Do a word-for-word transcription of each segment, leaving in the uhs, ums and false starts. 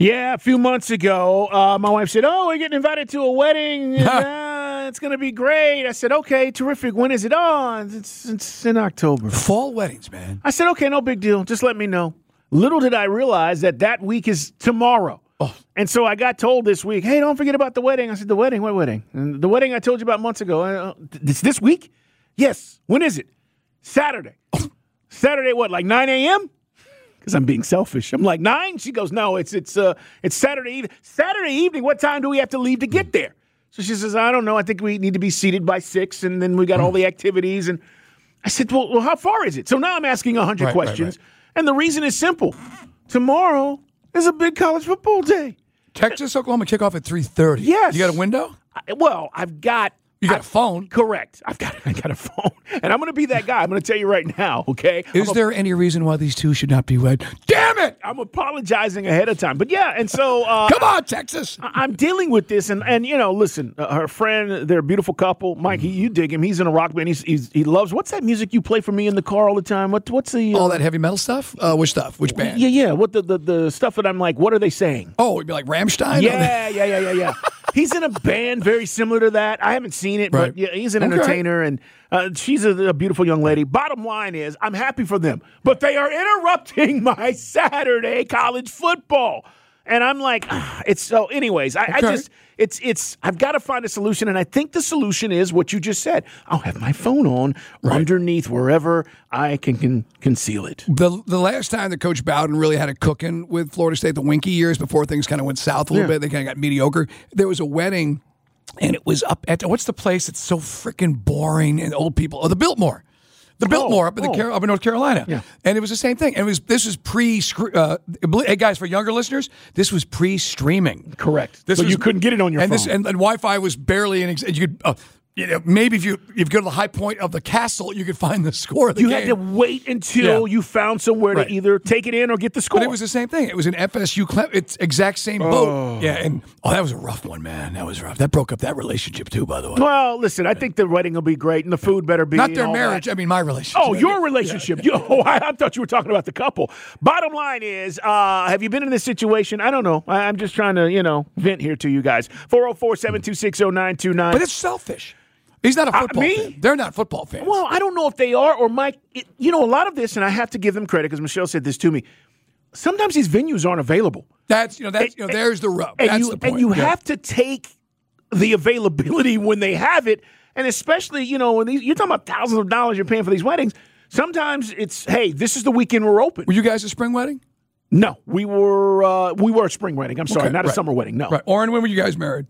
Yeah, a few months ago, uh, my wife said, oh, we're getting invited to a wedding. uh, it's going to be great. I said, okay, terrific. When is it on? It's, it's in October. Fall weddings, man. I said, okay, no big deal. Just let me know. Little did I realize that that week is tomorrow. Oh. And so I got told this week, hey, don't forget about the wedding. I said, the wedding? What wedding? And the wedding I told you about months ago. Uh, it's this week? Yes. When is it? Saturday. Oh. Saturday, what, like nine a.m.? Because I'm being selfish. I'm like, nine? She goes, no, it's it's uh it's Saturday evening. Saturday evening, what time do we have to leave to get there? So she says, I don't know. I think we need to be seated by six, and then we got all the activities. And I said, well, well how far is it? So now I'm asking one hundred right, questions. Right, right. And the reason is simple. Tomorrow is a big college football day. Texas, Oklahoma kickoff at three thirty. Yes. You got a window? I, well, I've got... You got I, a phone. Correct. I've got I got a phone. And I'm going to be that guy. I'm going to tell you right now, okay? Is I'm there a, any reason why these two should not be wed? Damn it! I'm apologizing ahead of time. But yeah, and so... Uh, Come on, Texas! I, I'm dealing with this. And, and you know, listen, uh, her friend, they're a beautiful couple. Mike, he, you dig him. He's in a rock band. He's, he's, he loves... What's that music you play for me in the car all the time? What What's the... Uh, all that heavy metal stuff? Uh, which stuff? Which band? Yeah, yeah. What the, the, the stuff that I'm like, what are they saying? Oh, it'd be like Rammstein? Yeah, yeah, yeah, yeah, yeah. He's in a band very similar to that. I haven't seen it, right. but yeah, he's an okay. entertainer, and uh, she's a, a beautiful young lady. Bottom line is, I'm happy for them, but they are interrupting my Saturday college football. And I'm like, ah, it's so. Anyways, I, okay. I just, it's, it's. I've got to find a solution, and I think the solution is what you just said. I'll have my phone on right. underneath wherever I can, can conceal it. The the last time that Coach Bowden really had it cooking with Florida State, the Winky years before things kind of went south a little yeah. bit, they kind of got mediocre. There was a wedding, and it was up at what's the place that's so freaking boring and old people? Oh, the Biltmore. The Biltmore oh, up in the oh. up in North Carolina, yeah. and it was the same thing. And it was this was pre. Uh, hey guys, for younger listeners, this was pre-streaming. Correct. This so was, you couldn't get it on your and phone, this, and, and Wi-Fi was barely in. You could. Uh, You know, maybe if you if you go to the high point of the castle, you could find the score of the you game. You had to wait until yeah. you found somewhere right. to either take it in or get the score. But it was the same thing. It was an F S U, Cle- it's exact same boat. Oh. Yeah, and oh, that was a rough one, man. That was rough. That broke up that relationship too, by the way. Well, listen, I think the wedding will be great, and the food better be. Not their marriage. That. I mean, my relationship. Oh, your relationship. Yeah. You, oh, I, I thought you were talking about the couple. Bottom line is, uh, have you been in this situation? I don't know. I, I'm just trying to, you know, vent here to you guys. four oh four, seven two six, oh nine two nine. But it's selfish. He's not a football uh, me? fan. They're not football fans. Well, I don't know if they are or Mike. It, you know, a lot of this, and I have to give them credit because Michelle said this to me. Sometimes these venues aren't available. That's you know that's and, you know there's the rub. And that's you, the point. And you yeah. have to take the availability when they have it, and especially you know when these, you're talking about thousands of dollars you're paying for these weddings. Sometimes it's hey, this is the weekend we're open. Were you guys a spring wedding? No, we were uh, we were a spring wedding. I'm sorry, okay, not right. a summer wedding. No, right. Oren, when were you guys married?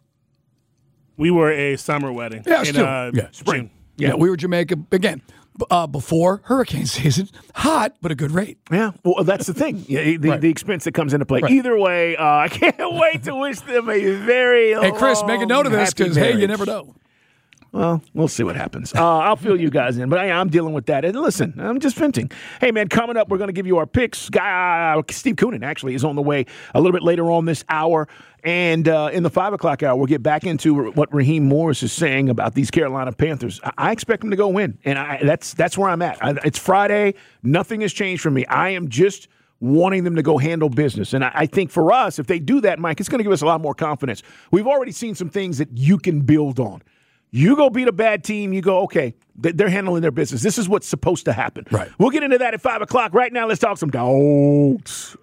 We were a summer wedding. Yeah, in, still. Uh, yeah. spring. Yeah. yeah, we were Jamaica again uh, before hurricane season. Hot, but a good rate. Yeah, well, that's the thing. Yeah, the, right. the expense that comes into play. Right. Either way, uh, I can't wait to wish them a very Hey, Chris, long, make a note of this because hey, you never know. Well, we'll see what happens. Uh, I'll fill you guys in, but I, I'm dealing with that. And listen, I'm just venting. Hey, man, coming up, we're going to give you our picks. Guy, uh, Steve Koonin actually is on the way a little bit later on this hour. And uh, in the five o'clock hour, we'll get back into what Raheem Morris is saying about these Carolina Panthers. I, I expect them to go win, and I, that's that's where I'm at. I, it's Friday. Nothing has changed for me. I am just wanting them to go handle business. And I, I think for us, if they do that, Mike, it's going to give us a lot more confidence. We've already seen some things that you can build on. You go beat a bad team, you go, okay, they're handling their business. This is what's supposed to happen. Right. We'll get into that at five o'clock. Right now, let's talk some dogs.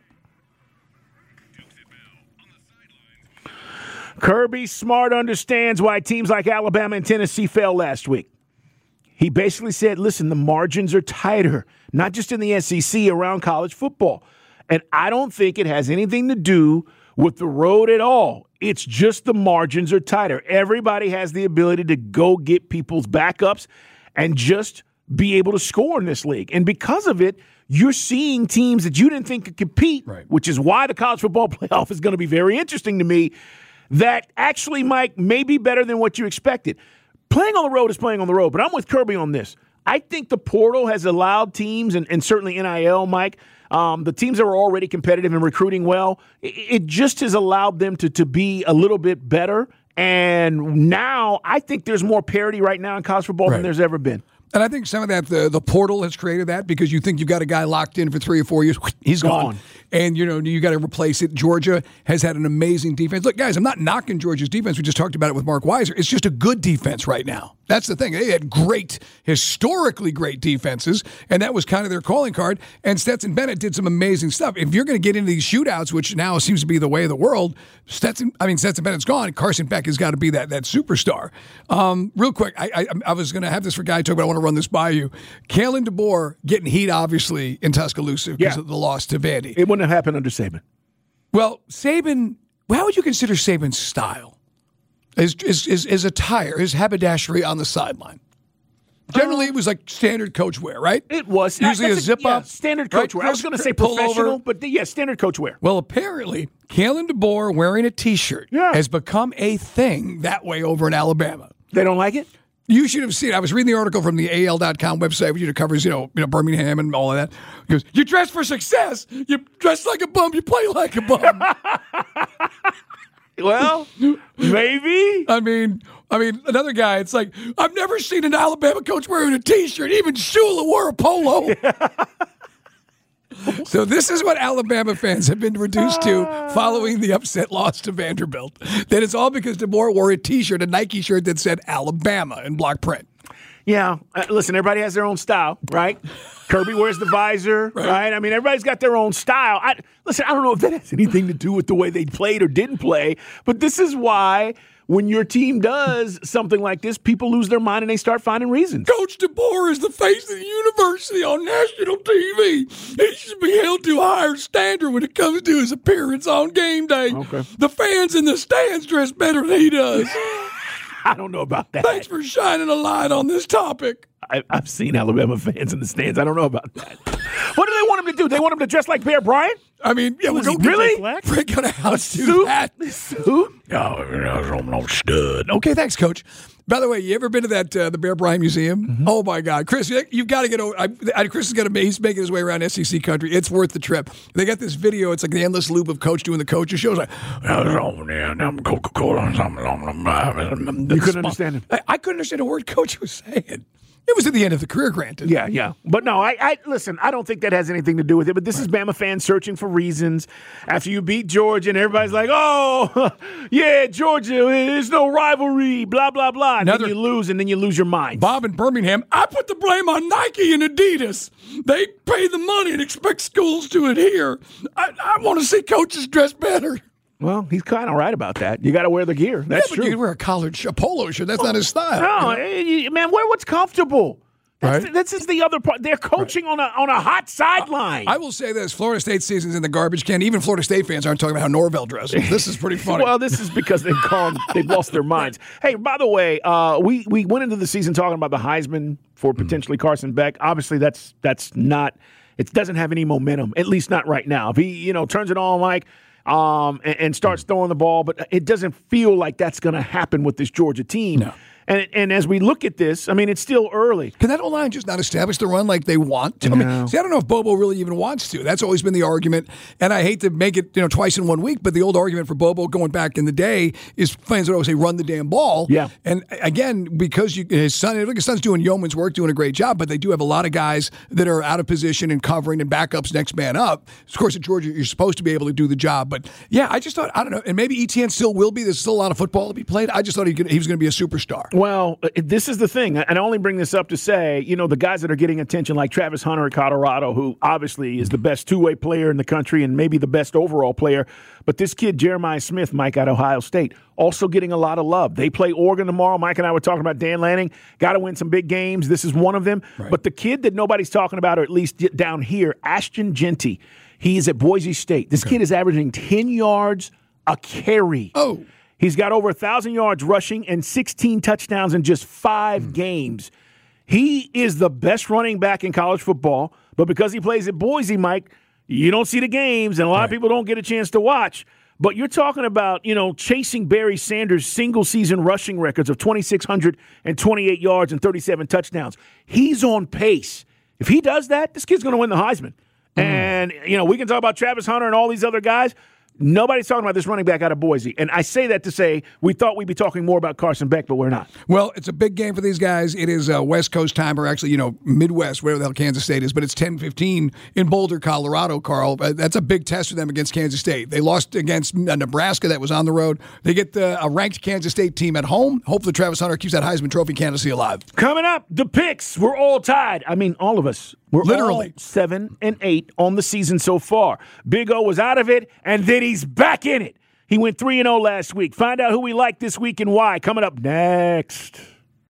Kirby Smart understands why teams like Alabama and Tennessee fell last week. He basically said, listen, the margins are tighter, not just in the S E C, around college football. And I don't think it has anything to do with the road at all. It's just the margins are tighter. Everybody has the ability to go get people's backups and just be able to score in this league. And because of it, you're seeing teams that you didn't think could compete, right. which is why the college football playoff is going to be very interesting to me, that actually, Mike, may be better than what you expected. Playing on the road is playing on the road, but I'm with Kirby on this. I think the portal has allowed teams, and, and certainly N I L, Mike, Um, the teams that were already competitive and recruiting well, it, it just has allowed them to, to be a little bit better. And now I think there's more parity right now in college football right. than there's ever been. And I think some of that, the, the portal has created that because you think you've got a guy locked in for three or four years. He's gone. gone. and you know you got to replace it. Georgia has had an amazing defense. Look, guys, I'm not knocking Georgia's defense. We just talked about it with Mark Weiser. It's just a good defense right now. That's the thing. They had great, historically great defenses, and that was kind of their calling card. And Stetson Bennett did some amazing stuff. If you're going to get into these shootouts, which now seems to be the way of the world, Stetson, I mean, Stetson Bennett's gone. Carson Beck has got to be that that superstar. Um, real quick, I, I, I was going to have this for Guy talk, but I want to run this by you. Kalen DeBoer getting heat, obviously, in Tuscaloosa because Yeah. of the loss to Vandy. It wouldn't have happened under Saban. Well, Saban, how would you consider Saban's style? His, his, his, his attire, his haberdashery on the sideline. Generally, it was like standard coach wear, right? It was. Usually That's a zip yeah, up. standard coach right? wear. I was going to say Pull professional, over. but yeah, standard coach wear. Well, apparently, Kalen DeBoer wearing a T-shirt Yeah. has become a thing that way over in Alabama. They don't like it? You should have seen. I was reading the article from the A L dot com website, which covers, you know, you know, Birmingham and all of that. He goes, "You dress for success. You dress like a bum. You play like a bum." Well, maybe. I mean, I mean, another guy. It's like I've never seen an Alabama coach wearing a T-shirt. Even Shula wore a polo. So this is what Alabama fans have been reduced to following the upset loss to Vanderbilt. That it's all because DeBoer wore a T-shirt, a Nike shirt that said Alabama in block print. Yeah. Uh, listen, everybody has their own style, right? Kirby wears the visor, right. right? I mean, everybody's got their own style. I, listen, I don't know if that has anything to do with the way they played or didn't play, but this is why when your team does something like this, people lose their mind and they start finding reasons. Coach DeBoer is the face of the university on national T V. He should be held to a higher standard when it comes to his appearance on game day. Okay. The fans in the stands dress better than he does. I don't know about that. Thanks for shining a light on this topic. I, I've seen Alabama fans in the stands. I don't know about that. What do they want him to do? They want him to dress like Bear Bryant? I mean, yeah, we're he going really? break out a house Suit? to that. Suit? Oh, no stud. Okay, thanks, Coach. By the way, you ever been to that uh, the Bear Bryant Museum? Mm-hmm. Oh my God, Chris, you've got to get over. I, I, Chris is going to he's making his way around S E C country. It's worth the trip. They got this video. It's like the endless loop of Coach doing the coaches shows. Like, I'm Coca Cola. You couldn't understand him. I, I couldn't understand a word Coach was saying. It was at the end of the career, granted. Yeah, yeah. But no, I, I listen, I don't think that has anything to do with it. But this is Bama fans searching for reasons. After you beat Georgia and everybody's like, oh, yeah, Georgia, there's no rivalry, blah, blah, blah. And Another, then you lose, and then you lose your mind. Bob in Birmingham, I put the blame on Nike and Adidas. They pay the money and expect schools to adhere. I, I want to see coaches dress better. Well, he's kind of right about that. You got to wear the gear. That's yeah, but true. you can wear a collared shirt, a polo shirt. That's oh, not his style. No, you know? Man, wear what's comfortable. That's right. the, this is the other part. They're coaching right. on a on a hot sideline. I, I will say this: Florida State season's in the garbage can. Even Florida State fans aren't talking about how Norvell dresses. This is pretty funny. Well, this is because they've gone, they've lost their minds. Hey, by the way, uh, we we went into the season talking about the Heisman for potentially mm. Carson Beck. Obviously, that's that's not. It doesn't have any momentum, at least not right now. If he you know turns it on like. Um, and, and starts throwing the ball, but it doesn't feel like that's going to happen with this Georgia team. No. And and as we look at this, I mean, it's still early. Can that O-line just not establish the run like they want to? No. I mean, see, I don't know if Bobo really even wants to. That's always been the argument. And I hate to make it, you know, twice in one week, but the old argument for Bobo going back in the day is fans would always say, run the damn ball. Yeah. And again, because you, his son, look, his son's doing yeoman's work, doing a great job, but they do have a lot of guys that are out of position and covering and backups next man up. Of course, at Georgia, you're supposed to be able to do the job. But yeah, I just thought, I don't know, and maybe Etienne still will be. There's still a lot of football to be played. I just thought he, could, he was going to be a superstar. Well, this is the thing, and I only bring this up to say, you know, the guys that are getting attention, like Travis Hunter at Colorado, who obviously is the best two-way player in the country and maybe the best overall player, but this kid, Jeremiah Smith, Mike, at Ohio State, also getting a lot of love. They play Oregon tomorrow. Mike and I were talking about Dan Lanning, got to win some big games. This is one of them. Right. But the kid that nobody's talking about, or at least down here, Ashton Jeanty, he's at Boise State. This okay. kid is averaging ten yards a carry. Oh, He's got over one thousand yards rushing and sixteen touchdowns in just five mm. games. He is the best running back in college football, but because he plays at Boise, Mike, you don't see the games, and a lot right. of people don't get a chance to watch. But you're talking about, you know, chasing Barry Sanders' single-season rushing records of two thousand six hundred twenty-eight yards and thirty-seven touchdowns. He's on pace. If he does that, this kid's going to win the Heisman. Mm. And, you know, we can talk about Travis Hunter and all these other guys. Nobody's talking about this running back out of Boise. And I say that to say we thought we'd be talking more about Carson Beck, but we're not. Well, it's a big game for these guys. It is uh, West Coast time, or actually, you know, Midwest, wherever the hell Kansas State is, but it's ten fifteen in Boulder, Colorado, Carl. Uh, that's a big test for them against Kansas State. They lost against uh, Nebraska that was on the road. They get the, a ranked Kansas State team at home. Hopefully Travis Hunter keeps that Heisman Trophy candidacy alive. Coming up, the picks. We're all tied. I mean, all of us. We're Literally. all seven and eight on the season so far. Big O was out of it, and then he's back in it. He went three and oh last week. Find out who we like this week and why. Coming up next.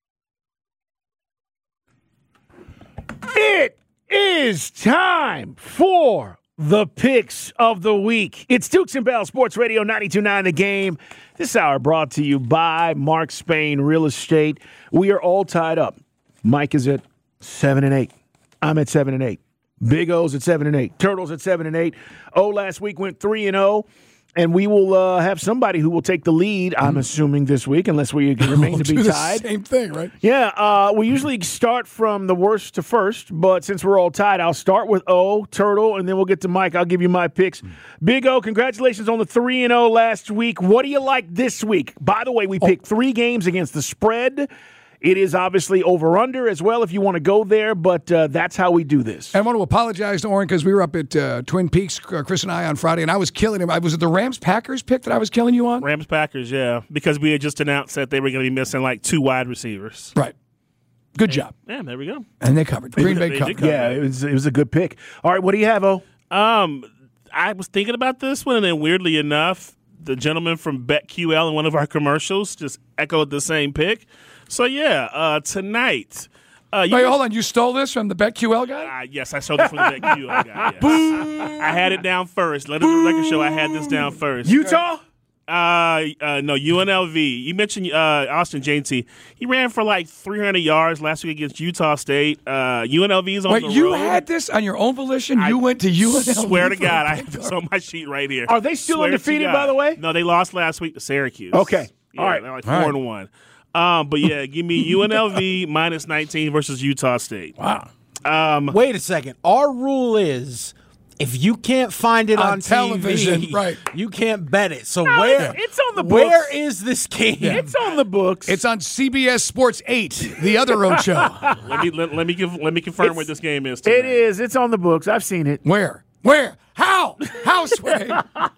It is time for the picks of the week. It's Dukes and Bell Sports Radio ninety-two point nine The Game. This hour brought to you by Mark Spain Real Estate. We are all tied up. Mike is at seven and eight. I'm at seven and eight. Big O's at seven and eight. Turtles at seven and eight. O last week went three and oh. And we will uh, have somebody who will take the lead, I'm assuming, this week, unless we remain We'll to be do the tied. Same thing, right? Yeah, uh, we usually start from the worst to first, but since we're all tied, I'll start with O, Turtle, and then we'll get to Mike. I'll give you my picks. Big O, congratulations on the three and oh last week. What do you like this week? By the way, we picked three games against the spread. It is obviously over-under as well if you want to go there, but uh, that's how we do this. I want to apologize to Oren because we were up at uh, Twin Peaks, uh, Chris and I, on Friday, and I was killing him. I was it the Rams-Packers pick that I was killing you on? Rams-Packers, yeah, because we had just announced that they were going to be missing like two wide receivers. Right. Good job. Yeah, there we go. And they covered. Green They Bay did covered. cover. Yeah, it was, it was a good pick. All right, what do you have, O? Um, I was thinking about this one, and then weirdly enough, the gentleman from BetQL in one of our commercials just echoed the same pick. So, yeah, uh, tonight. Uh, you Wait, hold on. You stole this from the BetQL guy? Uh, yes, I showed it from the BetQL guy. Yes. I had it down first. Let the record show I had this down first. Utah? Uh, uh, no, U N L V. You mentioned uh, Austin J T. He ran for like three hundred yards last week against Utah State. Uh, U N L V is on Wait, the you road. had this on your own volition? I You went to U N L V? Swear to for God, a I have this on my sheet right here. Are they still Swear to undefeated, God. by the way? No, they lost last week to Syracuse. Okay. Yeah, All right. they're like All four right. and one. Um, but yeah, give me U N L V minus nineteen versus Utah State. Wow. Um, Wait a second. Our rule is if you can't find it On on, television, T V, right. you can't bet it. So No, where it's- it's on the Where books. is this game? It's on the books. It's on C B S Sports eight, the other road show. let me let, let me give let me confirm where this game is. Tonight. It is. It's on the books. I've seen it. Where? Where? How? How, Sway?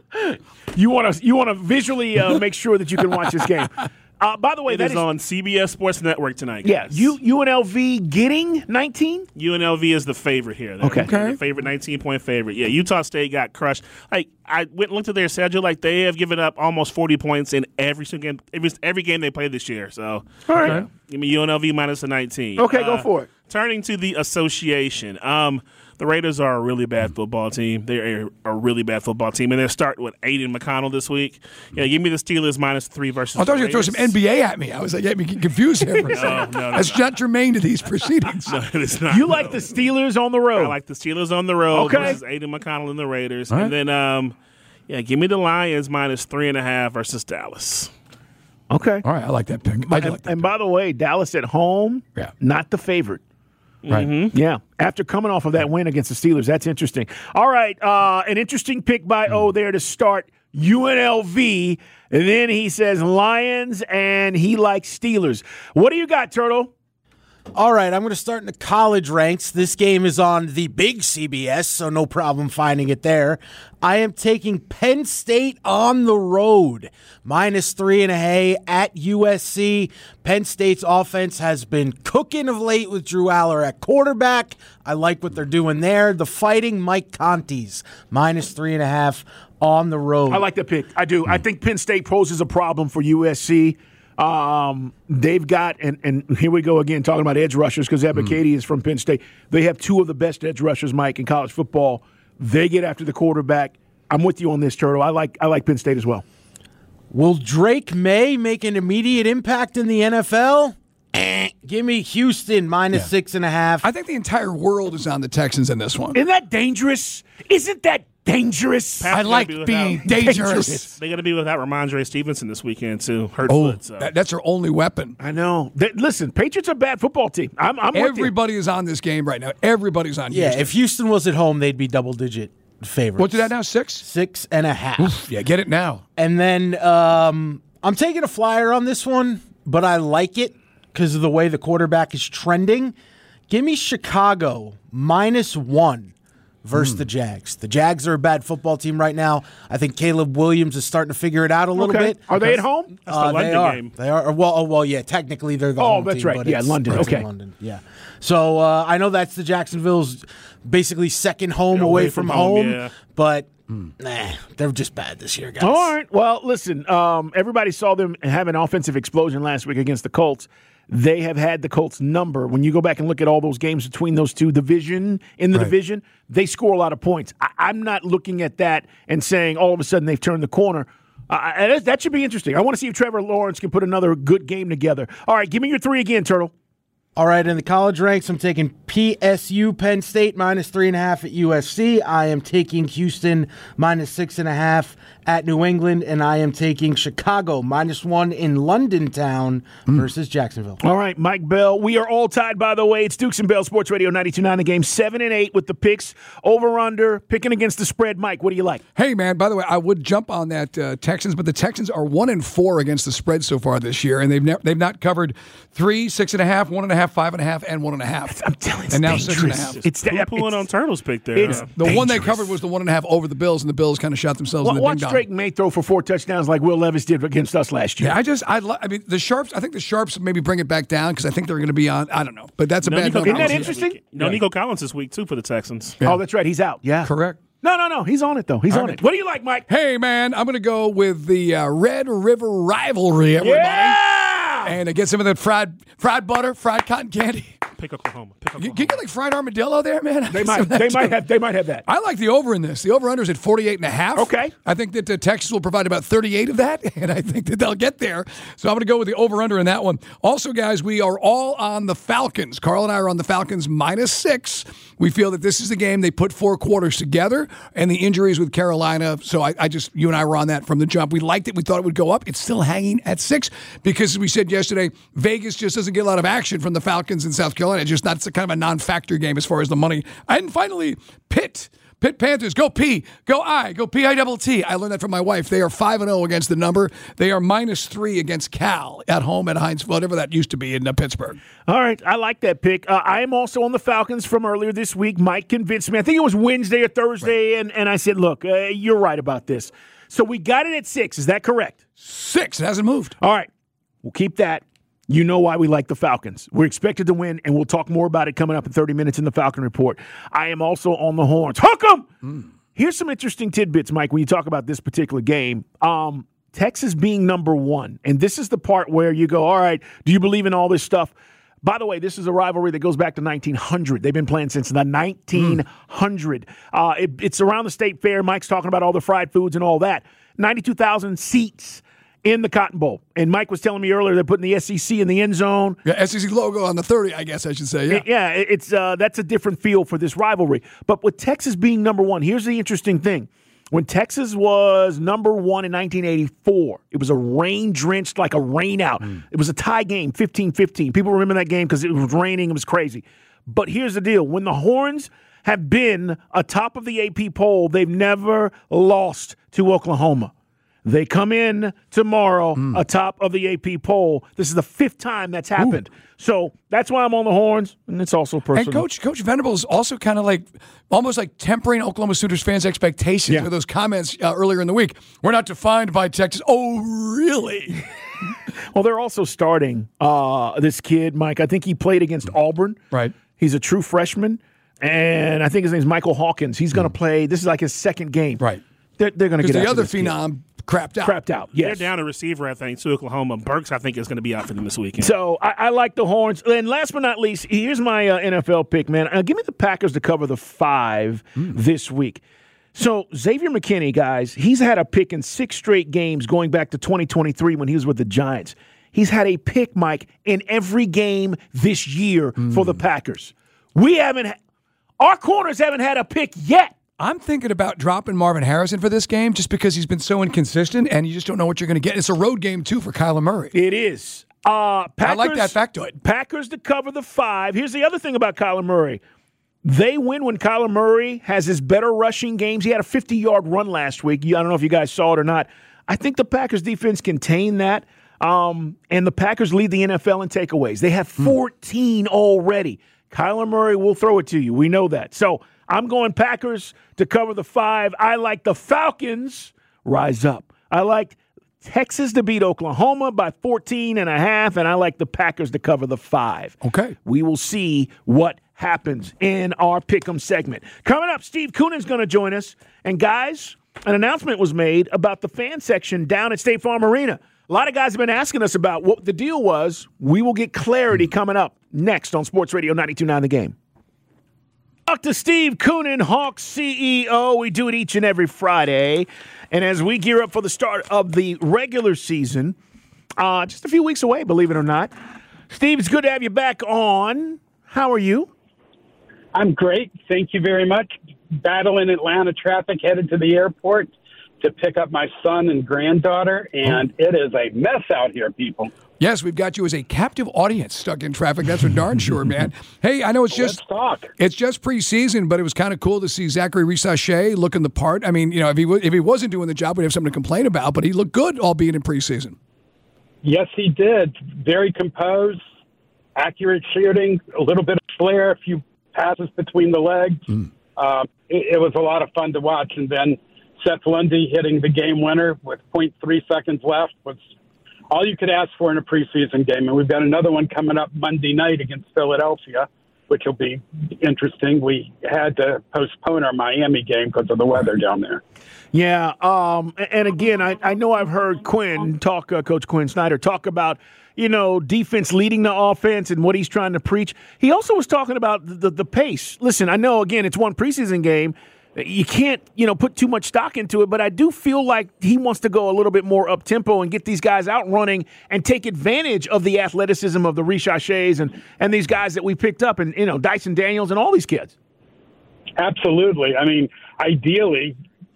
You want to you want to visually uh, make sure that you can watch this game. Uh, by the way, It that is on C B S Sports Network tonight. yeah. guys. U, UNLV getting nineteen. U N L V is the favorite here. They're Okay. they're Okay. the favorite, nineteen point favorite. Yeah, Utah State got crushed. Like I went and looked at their schedule. Like they have given up almost forty points in every single game, every, every game they played this year. So All right. give me U N L V minus the nineteen. Okay, go Uh, for it. Turning to the association, um, the Raiders are a really bad football team. They're a, a really bad football team, and they're starting with Aiden McConnell this week. Yeah, give me the Steelers minus three versus. I thought you were the going to throw some N Raiders. B A at me. I was like, get me confused here for a second. no, no, That's not germane to these proceedings. No, it is not. You like the Steelers on the road? I like the Steelers on the road Okay. versus Aiden McConnell and the Raiders. right. And then, um, yeah, give me the Lions minus three and a half versus Dallas. Okay. All right, I like that pick. I And, like that. and by the way, Dallas at home, Yeah. not the favorite. Right. Yeah, after coming off of that win against the Steelers, that's interesting. All right, uh, an interesting pick by O there to start U N L V. And then he says Lions, and he likes Steelers. What do you got, Turtle? All right, I'm going to start in the college ranks. This game is on the big C B S, so no problem finding it there. I am taking Penn State on the road, minus three and a half at U S C. Penn State's offense has been cooking of late with Drew Aller at quarterback. I like what they're doing there. The Fighting Mike Contes, minus three and a half on the road. I like the pick. I do. I think Penn State poses a problem for U S C. Um, they've got, and, and here we go again talking about edge rushers because Ebiketie is from Penn State. They have two of the best edge rushers, Mike, in college football. They get after the quarterback. I'm with you on this, Turtle. I like I like Penn State as well. Will Drake May make an immediate impact in the N F L? Eh. Give me Houston minus Yeah. six and a half. I think the entire world is on the Texans in this one. Isn't that dangerous? Isn't that dangerous? Pat- I They're like gonna be being without- dangerous. They're going to be without Ramondre Stevenson this weekend, too. Hurt Oh, foot. So. that, that's their only weapon. I know. They, listen, Patriots are a bad football team. I'm, I'm with you. Everybody is on this game right now. Everybody's on Yeah, Houston. if Houston was at home, they'd be double digit. favorites. What's that now? Six? Six and a half. Oof, yeah, get it now. And then um, I'm taking a flyer on this one, but I like it because of the way the quarterback is trending. Give me Chicago minus one versus mm. the Jags. The Jags are a bad football team right now. I think Caleb Williams is starting to figure it out a little okay. bit. Are they at home? That's the uh, London they are. game. They are. Well, oh, well, yeah. Technically, they're the oh, home that's team, right. but Yeah, it's, London. it's Okay, in London. Yeah. So uh, I know that's the Jacksonville's basically second home away, away from, from home, home yeah. but mm. nah, they're just bad this year, guys. All right. Well, listen. Um, everybody saw them have an offensive explosion last week against the Colts. They have had the Colts number. When you go back and look at all those games between those two division in the right. division, they score a lot of points. I, I'm not looking at that and saying all of a sudden they've turned the corner. Uh, that should be interesting. I want to see if Trevor Lawrence can put another good game together. All right, give me your three again, Turtle. All right, in the college ranks, I'm taking P S U Penn State minus three and a half at U S C. I am taking Houston minus six and a half at New England, and I am taking Chicago minus one in London Town versus mm. Jacksonville. All right, Mike Bell. We are all tied, by the way. It's Dukes and Bell Sports Radio ninety-two point nine. The game seven and eight with the picks over under picking against the spread. Mike, what do you like? Hey man, by the way, I would jump on that uh, Texans, but the Texans are one and four against the spread so far this year, and they've ne- they've not covered three, six and a half, one and a half, five and a half, and one and a half. I'm telling you, and now dangerous. six and a half. It's poo pooing on Turtle's pick there. It's huh? The dangerous. one they covered was the one and a half over the Bills, and the Bills kind of shot themselves well, in the watch ding dong. Drake May throw for four touchdowns like Will Levis did against us last year. Yeah, I just, I, lo- I mean, the Sharps. I think the Sharps maybe bring it back down because I think they're going to be on. I don't know, but that's a no, bad. Nico number. Isn't that interesting? No, yeah. Nico Collins this week too for the Texans. Yeah. Oh, that's right. He's out. Yeah, correct. No, no, no. He's on it though. He's All on right. it. What do you like, Mike? Hey, man, I'm going to go with the uh, Red River rivalry. Everybody. Yeah. And to get some of that fried fried butter, fried cotton candy. Pick Oklahoma. Pick Oklahoma. You, you get like fried armadillo there, man. They might. They might have. They might have that. I like the over in this. The over under is at forty-eight and a half. Okay. I think that uh, Texas will provide about thirty-eight of that, and I think that they'll get there. So I'm going to go with the over under in that one. Also, guys, we are all on the Falcons. Carl and I are on the Falcons minus six. We feel that this is the game they put four quarters together, and the injuries with Carolina. So I, I just, you and I were on that from the jump. We liked it. We thought it would go up. It's still hanging at six because, as we said yesterday, Vegas just doesn't get a lot of action from the Falcons in South Carolina. It's just not, it's a kind of a non-factor game as far as the money. And finally, Pitt. Pitt Panthers, go P, go I, go P I double T. I learned that from my wife. They are five and oh against the number. They are minus three against Cal at home at Heinz, whatever that used to be in uh, Pittsburgh. All right, I like that pick. Uh, I am also on the Falcons from earlier this week. Mike convinced me. I think it was Wednesday or Thursday, right. and, and I said, look, uh, you're right about this. So we got it at six. Is that correct? Six. It hasn't moved. All right, we'll keep that. You know why we like the Falcons. We're expected to win, and we'll talk more about it coming up in thirty minutes in the Falcon Report. I am also on the horns. Hook 'em! Mm. Here's some interesting tidbits, Mike, when you talk about this particular game. Um, Texas being number one, and this is the part where you go, all right, do you believe in all this stuff? By the way, this is a rivalry that goes back to nineteen hundred. They've been playing since the nineteen hundred. Mm. Uh, it, it's around the state fair. Mike's talking about all the fried foods and all that. ninety-two thousand seats in the Cotton Bowl. And Mike was telling me earlier they're putting the S E C in the end zone. Yeah, S E C logo on the thirty, I guess I should say. Yeah, it, yeah it's uh, that's a different feel for this rivalry. But with Texas being number one, here's the interesting thing. When Texas was number one in nineteen eighty-four, it was a rain-drenched, like a rain-out. Mm. It was a tie game, fifteen fifteen. People remember that game because it was raining. It was crazy. But here's the deal. When the Horns have been atop of the A P poll, they've never lost to Oklahoma. They come in tomorrow mm. atop of the A P poll. This is the fifth time that's happened. Ooh. So that's why I'm on the Horns, and it's also personal. And Coach Coach Venables also kind of like, almost like tempering Oklahoma Sooners fans' expectations yeah. with those comments uh, earlier in the week. We're not defined by Texas. Oh, really? Well, they're also starting uh, this kid, Mike. I think he played against Auburn. Right. He's a true freshman, and I think his name's Michael Hawkins. He's going to mm. play. This is like his second game. Right. They're, they're going to get the after other this phenom kid. crapped out. Crapped out, yes. They're down a receiver, I think, to Oklahoma. Burks, I think, is going to be out for them this weekend. So I, I like the Horns. And last but not least, here's my uh, N F L pick, man. Uh, give me the Packers to cover the five mm. this week. So Xavier McKinney, guys, he's had a pick in six straight games going back to twenty twenty-three when he was with the Giants. He's had a pick, Mike, in every game this year mm. for the Packers. We haven't ha- – our corners haven't had a pick yet. I'm thinking about dropping Marvin Harrison for this game just because he's been so inconsistent and you just don't know what you're going to get. It's a road game, too, for Kyler Murray. It is. Uh, Packers, I like that factoid. Packers to cover the five. Here's the other thing about Kyler Murray. They win when Kyler Murray has his better rushing games. He had a fifty-yard run last week. I don't know if you guys saw it or not. I think the Packers defense contained that, um, and the Packers lead the N F L in takeaways. They have fourteen already. Kyler Murray will throw it to you. We know that. So I'm going Packers to cover the five. I like the Falcons rise up. I like Texas to beat Oklahoma by fourteen and a half, and I like the Packers to cover the five. Okay. We will see what happens in our Pick'em segment. Coming up, Steve Koonen's going to join us. And guys, an announcement was made about the fan section down at State Farm Arena. A lot of guys have been asking us about what the deal was. We will get clarity coming up next on Sports Radio ninety-two point nine The Game. Doctor Steve Koonen, Hawks C E O. We do it each and every Friday. And as we gear up for the start of the regular season, uh, just a few weeks away, believe it or not. Steve, it's good to have you back on. How are you? I'm great. Thank you very much. Battling Atlanta traffic, headed to the airport to pick up my son and granddaughter, and it is a mess out here, people. Yes, we've got you as a captive audience stuck in traffic. That's for darn sure, man. Hey, I know it's just Let's talk. It's just preseason, but it was kind of cool to see Zachary Risache looking the part. I mean, you know, if he w- if he wasn't doing the job, we'd have something to complain about. But he looked good, albeit in preseason. Yes, he did. Very composed, accurate shooting, a little bit of flair, a few passes between the legs. Mm. Uh, it, it was a lot of fun to watch. And then Seth Lundy hitting the game winner with point three seconds left was all you could ask for in a preseason game. And we've got another one coming up Monday night against Philadelphia, which will be interesting. We had to postpone our Miami game because of the weather down there. Yeah, um, and again, I, I know I've heard Quinn talk, uh, Coach Quinn Snyder, talk about, you know, defense leading the offense and what he's trying to preach. He also was talking about the, the pace. Listen, I know, again, it's one preseason game. You can't, you know, put too much stock into it, but I do feel like he wants to go a little bit more up-tempo and get these guys out running and take advantage of the athleticism of the Risaches and, and these guys that we picked up and, you know, Dyson Daniels and all these kids. Absolutely. I mean, ideally,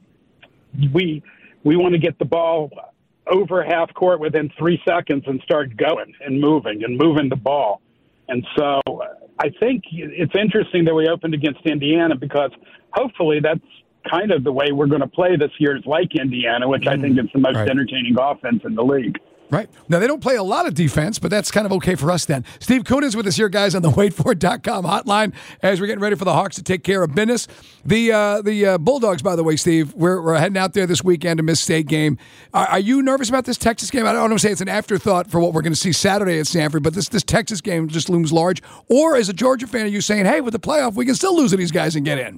we we want to get the ball over half court within three seconds and start going and moving and moving the ball. And so I think it's interesting that we opened against Indiana because hopefully that's kind of the way we're going to play this year, is like Indiana, which I think is the most right. entertaining offense in the league. Right. Now, they don't play a lot of defense, but that's kind of okay for us then. Steve Koonen with us here, guys, on the wait for it dot com hotline as we're getting ready for the Hawks to take care of business. The uh, the uh, Bulldogs, by the way, Steve, we're, we're heading out there this weekend to Miss State game. Are, are you nervous about this Texas game? I don't want to say it's an afterthought for what we're going to see Saturday at Sanford, but this, this Texas game just looms large. Or as a Georgia fan, are you saying, hey, with the playoff, we can still lose to these guys and get in?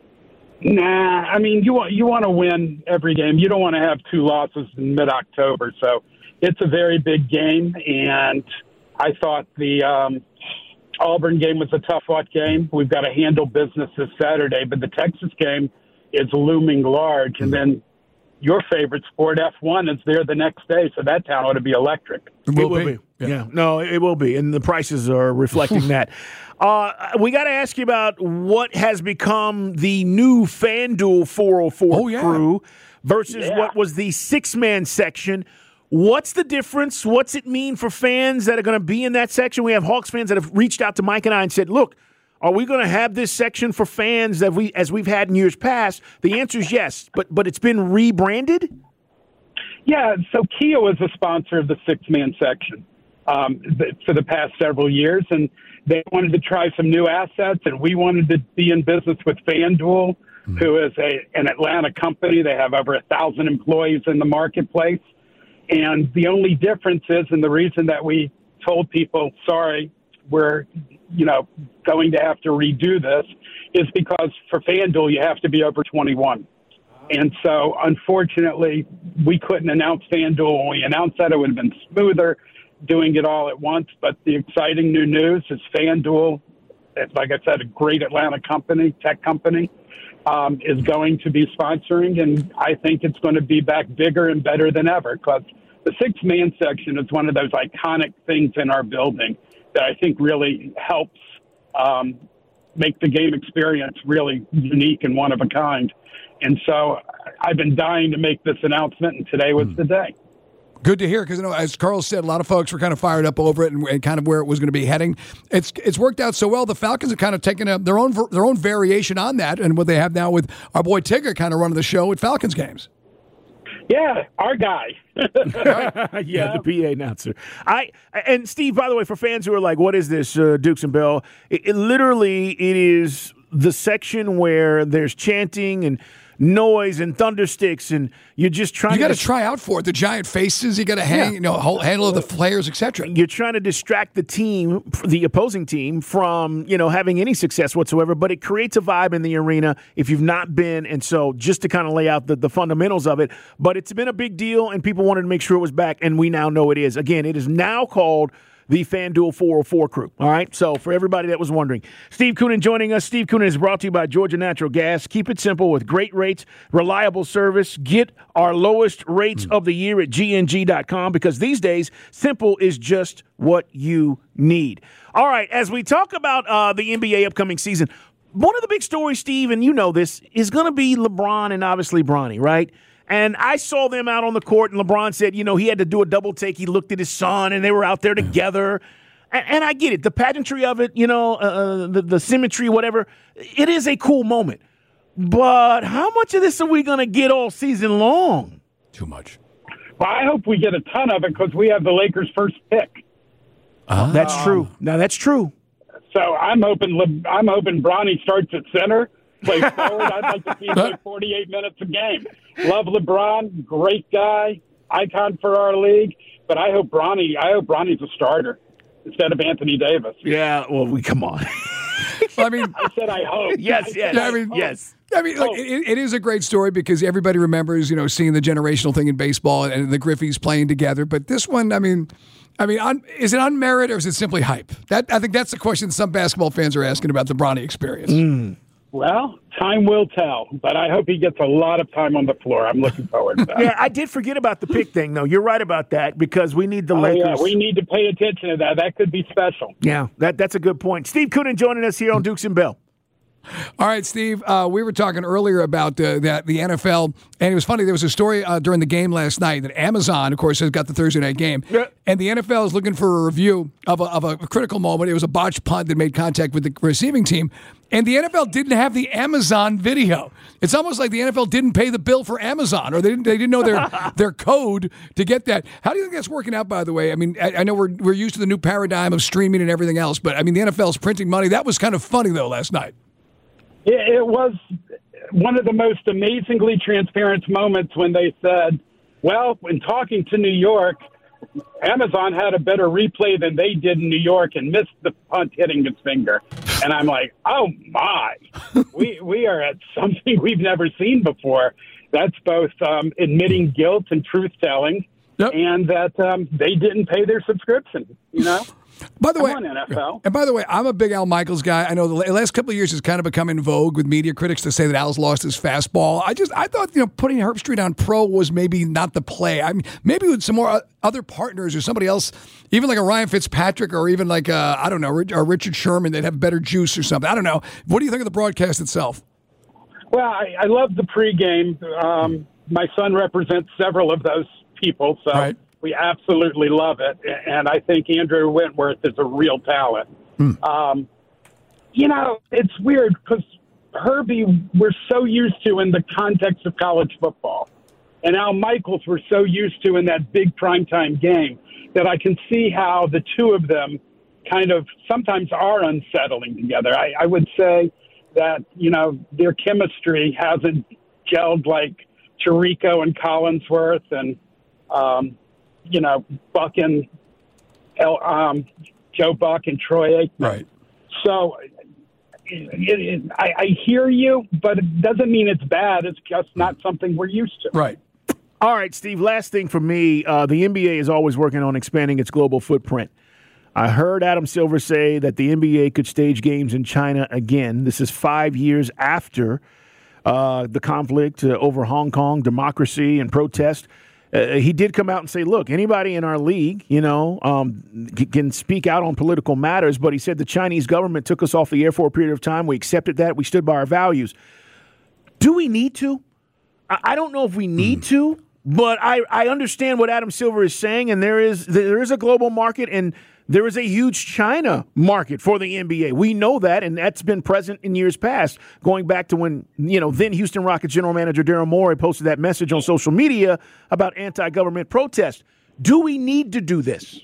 Nah, I mean, you want you want to win every game. You don't want to have two losses in mid-October, so it's a very big game, and I thought the um, Auburn game was a tough-fought game. We've got to handle business this Saturday, but the Texas game is looming large, and then your favorite sport, F one, is there the next day, so that town ought to be electric. It will, it will be. be. Yeah. yeah, no, it will be, and the prices are reflecting that. Uh, we got to ask you about what has become the new FanDuel four oh four oh, yeah. crew versus yeah. what was the six-man section. What's the difference? What's it mean for fans that are going to be in that section? We have Hawks fans that have reached out to Mike and I and said, look, are we going to have this section for fans that we, as we've had in years past? The answer is yes, but but it's been rebranded? Yeah, so Kia was a sponsor of the six-man section um, for the past several years, and they wanted to try some new assets, and we wanted to be in business with FanDuel, mm-hmm. who is a an Atlanta company. They have over a thousand employees in the marketplace. And the only difference is, and the reason that we told people, sorry, we're, you know, going to have to redo this, is because for FanDuel, you have to be over twenty-one. And so, unfortunately, we couldn't announce FanDuel. When we announced that, it would have been smoother doing it all at once. But the exciting new news is FanDuel, like I said, a great Atlanta company, tech company, Um, is going to be sponsoring, and I think it's going to be back bigger and better than ever because the six-man section is one of those iconic things in our building that I think really helps um, make the game experience really unique and one of a kind. And so I've been dying to make this announcement, and today was the day. Good to hear, because you know, as Carl said, a lot of folks were kind of fired up over it and, and kind of where it was going to be heading. It's it's worked out so well. The Falcons have kind of taken a, their own their own variation on that, and what they have now with our boy Tigger kind of running the show at Falcons games. Yeah, our guy. yeah, yeah, the P A announcer. I and Steve, by the way, for fans who are like, "What is this, uh, Dukes and Bell?" It, it literally it is the section where there's chanting and noise and thunder sticks, and you're just trying. You got to to try out for it. The giant faces. You got to hang, Yeah. you know, whole handle of the players, et cetera. You're trying to distract the team, the opposing team, from you know having any success whatsoever. But it creates a vibe in the arena if you've not been. And so, just to kind of lay out the, the fundamentals of it, but it's been a big deal, and people wanted to make sure it was back, and we now know it is. Again, it is now called the FanDuel four oh four crew. All right? So for everybody that was wondering, Steve Koonin joining us. Steve Koonin is brought to you by Georgia Natural Gas. Keep it simple with great rates, reliable service. Get our lowest rates of the year at G N G dot com, because these days, simple is just what you need. All right, as we talk about uh, the N B A upcoming season, one of the big stories, Steve, and you know this, is going to be LeBron and obviously Bronny, right? And I saw them out on the court, and LeBron said, you know, he had to do a double take. He looked at his son, and they were out there together. And, and I get it. The pageantry of it, you know, uh, the, the symmetry, whatever, it is a cool moment. But how much of this are we going to get all season long? Too much. Well, I hope we get a ton of it because we have the Lakers' first pick. Uh, That's true. Now, that's true. So I'm hoping Le- I'm hoping Bronny starts at center, plays forward. I'd like to see him play forty-eight minutes a game. Love LeBron, great guy, icon for our league. But I hope Bronny, I hope Bronny's a starter instead of Anthony Davis. Yeah, well, we come on. I mean, I said I hope. yes, I said yes, Yeah, I mean, yes. I mean, like, it, it is a great story because everybody remembers, you know, seeing the generational thing in baseball and the Griffies playing together. But this one, I mean, I mean, un, is it unmerited or is it simply hype? That I think that's the question some basketball fans are asking about the Bronny experience. Mm. Well, time will tell, but I hope he gets a lot of time on the floor. I'm looking forward to that. Yeah, I did forget about the pick thing, though. You're right about that because we need the Oh, Lakers. yeah, we need to pay attention to that. That could be special. Yeah, that, that's a good point. Steve Koonin joining us here on Dukes and Bell. All right, Steve, uh, we were talking earlier about uh, that the N F L, and it was funny. There was a story uh, during the game last night that Amazon, of course, has got the Thursday night game, Yeah. and the N F L is looking for a review of a, of a critical moment. It was a botched punt that made contact with the receiving team, and the N F L didn't have the Amazon video. It's almost like the N F L didn't pay the bill for Amazon, or they didn't, they didn't know their their code to get that. How do you think that's working out, by the way? I mean, I, I know we're we're used to the new paradigm of streaming and everything else, but I mean, the N F L is printing money. That was kind of funny, though, last night. It, it was one of the most amazingly transparent moments when they said, well, when talking to New York, Amazon had a better replay than they did in New York and missed the punt hitting his finger. And I'm like, oh, my. we we are at something we've never seen before. That's both um, admitting guilt and truth-telling, Yep. and that um, they didn't pay their subscription, you know? By the Come way, on, N F L. and by the way, I'm a big Al Michaels guy. I know the last couple of years has kind of become in vogue with media critics to say that Al's lost his fastball. I just I thought you know putting Herbstreit on pro was maybe not the play. I mean, maybe with some more other partners or somebody else, even like a Ryan Fitzpatrick or even like a, I don't know, or Richard Sherman, they'd have better juice or something. I don't know. What do you think of the broadcast itself? Well, I, I love the pregame. Um, my son represents several of those people, so Right. we absolutely love it. And I think Andrew Wentworth is a real talent. Hmm. Um, you know, it's weird because Herbie, we're so used to in the context of college football. And Al Michaels, we're so used to in that big primetime game that I can see how the two of them kind of sometimes are unsettling together. I, I would say that, you know, their chemistry hasn't gelled like Tirico and Collinsworth and, um, you know, Buck and El, um, Joe Buck and Troy Aikman. Right. So it, it, I, I hear you, but it doesn't mean it's bad. It's just not something we're used to. Right. All right, Steve, last thing for me. Uh, the N B A is always working on expanding its global footprint. I heard Adam Silver say that the N B A could stage games in China again. This is five years after uh, the conflict uh, over Hong Kong, democracy, and protest. Uh, he did come out and say, look, anybody in our league, you know, um, c- can speak out on political matters, but he said the Chinese government took us off the air for a period of time. We accepted that. We stood by our values. Do we need to? I, I don't know if we need to, But I, I understand what Adam Silver is saying, and there is there is a global market, and there is a huge China market for the N B A. We know that, and that's been present in years past, going back to when, you know, then Houston Rockets general manager Daryl Morey posted that message on social media about anti-government protest. Do we need to do this?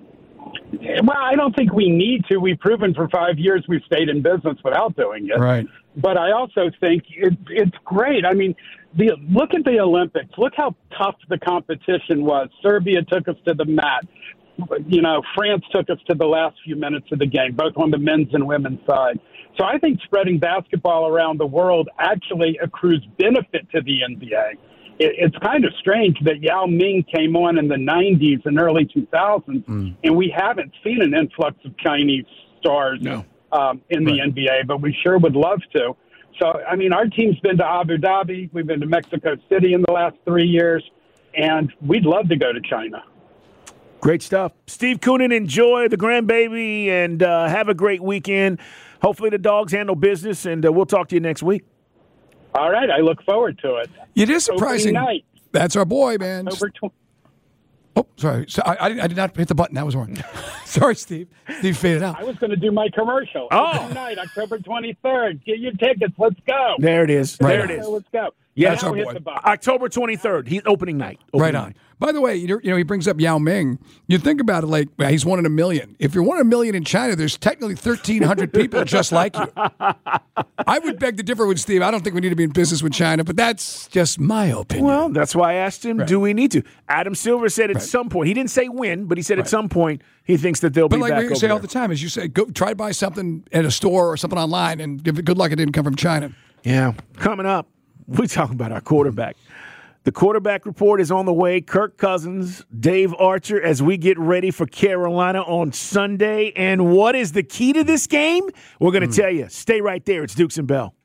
Well, I don't think we need to. We've proven for five years we've stayed in business without doing it. Right. But I also think it, it's great. I mean, the, look at the Olympics. Look how tough the competition was. Serbia took us to the mat. You know, France took us to the last few minutes of the game, both on the men's and women's side. So I think spreading basketball around the world actually accrues benefit to the N B A. It, it's kind of strange that Yao Ming came on in the nineties and early two thousands, mm. and we haven't seen an influx of Chinese stars no. um, in the right. N B A, but we sure would love to. So, I mean, our team's been to Abu Dhabi. We've been to Mexico City in the last three years, and we'd love to go to China. Great stuff. Steve Koonin, enjoy the grandbaby and uh, have a great weekend. Hopefully the dogs handle business, and uh, we'll talk to you next week. All right. I look forward to it. It is surprising. Night. That's our boy, man. October twenty. Oh, sorry. So I, I, did, I did not hit the button. That was wrong. Sorry, Steve. Steve faded out. I was going to do my commercial. Oh. Opening night, October twenty-third. Get your tickets. Let's go. There it is. Right there on. it is. Let's go. Yeah, that's now our hit boy. the button. October twenty-third. He's opening night. Opening Right on. Night. By the way, you know, he brings up Yao Ming. You think about it like well, he's one in a million. If you're one in a million in China, there's technically thirteen hundred people just like you. I would beg to differ with Steve. I don't think we need to be in business with China, but that's just my opinion. Well, that's why I asked him, Right. do we need to? Adam Silver said at Right. some point, he didn't say when, but he said at some point he thinks that they'll But be like back we over say all there. the time, as you say, go try to buy something at a store or something online, and give it good luck it didn't come from China. Yeah. Coming up, we're talking about our quarterback. The quarterback report is on the way. Kirk Cousins, Dave Archer, as we get ready for Carolina on Sunday. And what is the key to this game? We're going to mm. tell you. Stay right there. It's Dukes and Bell.